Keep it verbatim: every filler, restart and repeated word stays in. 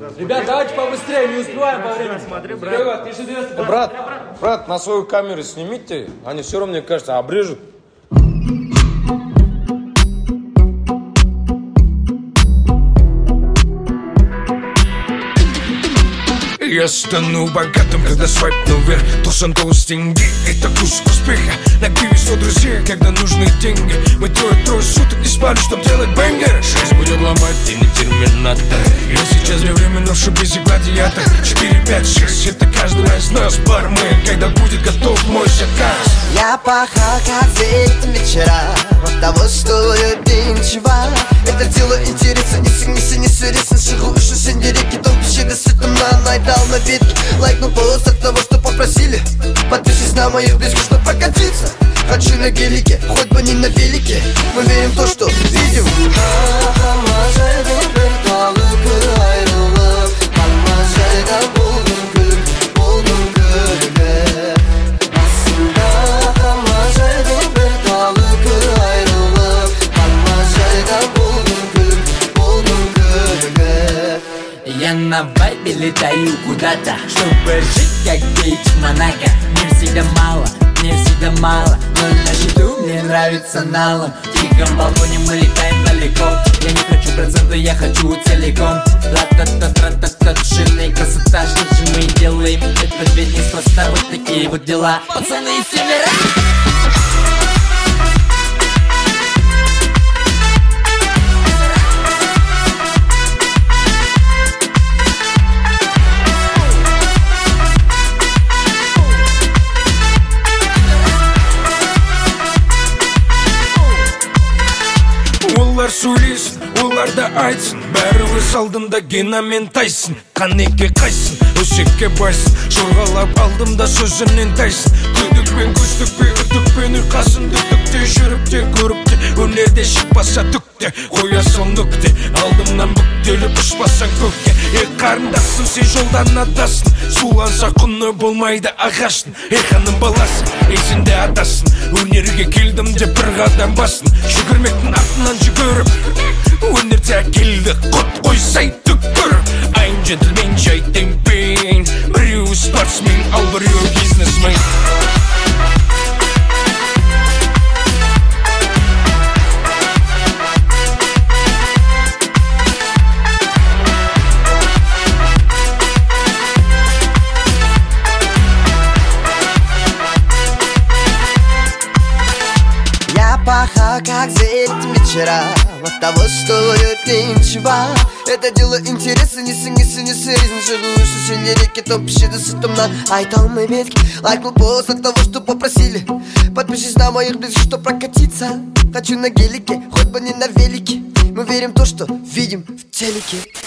Ребят, давайте побыстрее, не успеваем по времени. Смотри, брат. Ты что, брат, брат, на свою камеру снимите, они все равно, мне кажется, обрежут. Я стану богатым, когда свайпну вверх. Должен долларов деньги, это кусок успеха. На пиве сто друзей, когда нужны деньги. Мы трое-трое суток не спали, чтоб делать бэнгер. Шесть будет ломать, ты не терминатор. Я сейчас во время ношу без гладиатор. Четыре, пять, шесть, это каждый из нас бармен, когда будет готов мой заказ. Я пахал как зелень вечера, от того стоит ничего. Это дело интереса, не синиси, не сириси. Шигу, иши, синдерики, том пищи, сытом на найдал на битке. Лайкнул пост от того, что попросили. Подпишись на моих близких, чтоб прокатиться. Хочу на гелике, хоть бы не на велике. Мы верим в то, что видим. Я на вайбе летаю куда-то, чтобы жить как гейч Монако. Мне всегда мало, мне всегда мало, но на счету мне нравится налом. В тихом балконе мы летаем далеко. Я не хочу проценты, я хочу целиком. Ра-та-та-та-та-та, жирная красота. Что же мы делаем? Это ведь неспроста. Вот такие вот дела, пацаны из севера. Олар сөйлесін, оларда айтсын. Бәрі өз алдында Гена мен Тайсон. Қанеке қайсын, өсекке байсын. Жорғалап алдымда сөзінен тайсын. Күдікпен, күздікпен, үтікпен ұйқасын. Дүтікте, жүріпте, көріпте, өнерде шықпаса түкте. Қоя сол нүкте, алдымнан бүктеліп ұшпасаң көкке. Ек қарындасың, сен жолдан адасың. Суланса құны болмайды ағаштың. Ей ханым баласы, есінде адасын. Өнерге келдім деп бір қадам басын. Жүгірмектің артынан жүгіріп, өнерде әкелді құт қойсай түккір. I'm gentleman, жайттың пейн. Біреу спортсмен, ал біреу бизнесмен. Я пахал как зелень вечера, от того стоит ничего. Это дело интереса, не синиси, не сиризм. Живу, иши, синдерики, том пищи, сытом на айтал мы ветки. Лайкнул пост от того, что попросили. Подпишись на моих близких, чтоб прокатиться. Хочу на гелике, хоть бы не на велике. Мы верим в то, что видим в телеке.